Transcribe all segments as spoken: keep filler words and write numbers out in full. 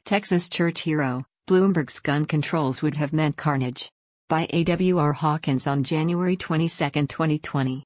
Texas church hero, Bloomberg's gun controls would have meant carnage. By A W R Hawkins on January twenty-second, twenty twenty.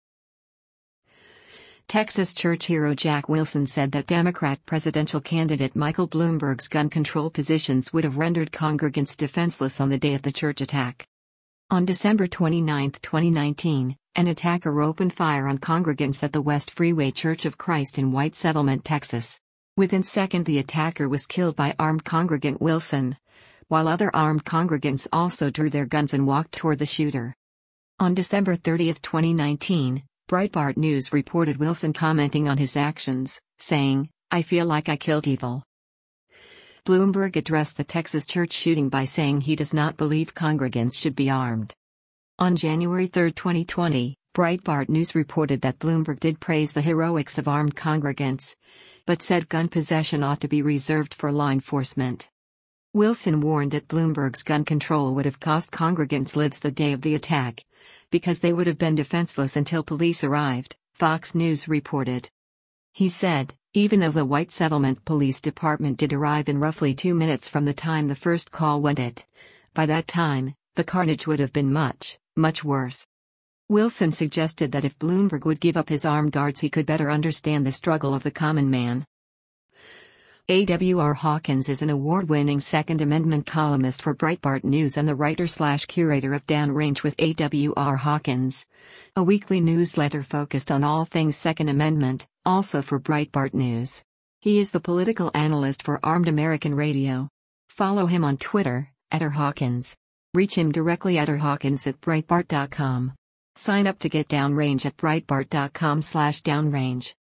Texas church hero Jack Wilson said that Democrat presidential candidate Michael Bloomberg's gun control positions would have rendered congregants defenseless on the day of the church attack. On December twenty-ninth, twenty nineteen, an attacker opened fire on congregants at the West Freeway Church of Christ in White Settlement, Texas. Within seconds the attacker was killed by armed congregant Wilson, while other armed congregants also drew their guns and walked toward the shooter. On December thirtieth, twenty nineteen, Breitbart News reported Wilson commenting on his actions, saying, "I feel like I killed evil." Bloomberg addressed the Texas church shooting by saying he does not believe congregants should be armed. On January third, twenty twenty, Breitbart News reported that Bloomberg did praise the heroics of armed congregants, but said gun possession ought to be reserved for law enforcement. Wilson warned that Bloomberg's gun control would have cost congregants lives the day of the attack, because they would have been defenseless until police arrived, Fox News reported. He said, even though the White Settlement Police Department did arrive in roughly two minutes from the time the first call went it, by that time, the carnage would have been much, much worse. Wilson suggested that if Bloomberg would give up his armed guards he could better understand the struggle of the common man. A W R Hawkins is an award-winning Second Amendment columnist for Breitbart News and the writer-slash-curator of Downrange with A W R Hawkins, a weekly newsletter focused on all things Second Amendment, also for Breitbart News. He is the political analyst for Armed American Radio. Follow him on Twitter, at r hawkins. Reach him directly at r hawkins at breitbart dot com. Sign up to get Downrange at breitbart dot com slash downrange.